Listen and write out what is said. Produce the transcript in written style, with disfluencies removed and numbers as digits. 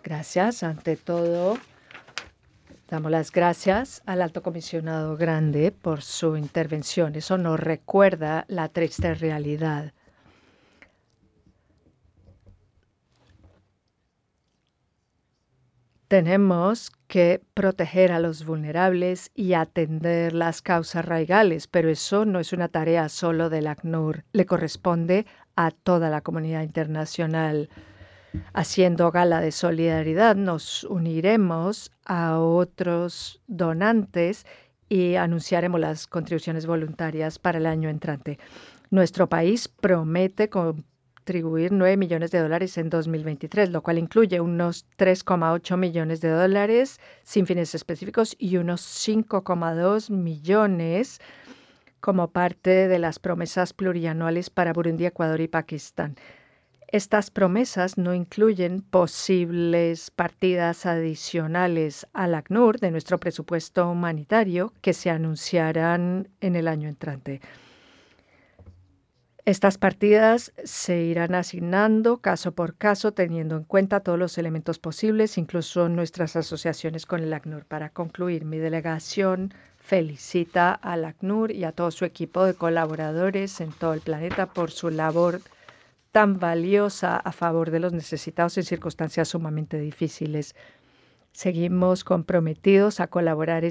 Gracias. Ante todo, damos las gracias al Alto Comisionado Grande por su intervención. Eso nos recuerda la triste realidad. Tenemos que proteger a los vulnerables y atender las causas raigales, pero eso no es una tarea solo del ACNUR, le corresponde a toda la comunidad internacional. Haciendo gala de solidaridad, nos uniremos a otros donantes y anunciaremos las contribuciones voluntarias para el año entrante. Nuestro país promete contribuir $9 millones en 2023, lo cual incluye unos $3,8 millones sin fines específicos y unos 5,2 millones como parte de las promesas plurianuales para Burundi, Ecuador y Pakistán. Estas promesas no incluyen posibles partidas adicionales al ACNUR de nuestro presupuesto humanitario que se anunciarán en el año entrante. Estas partidas se irán asignando caso por caso, teniendo en cuenta todos los elementos posibles, incluso nuestras asociaciones con el ACNUR. Para concluir, mi delegación felicita al ACNUR y a todo su equipo de colaboradores en todo el planeta por su labor tan valiosa a favor de los necesitados en circunstancias sumamente difíciles. Seguimos comprometidos a colaborar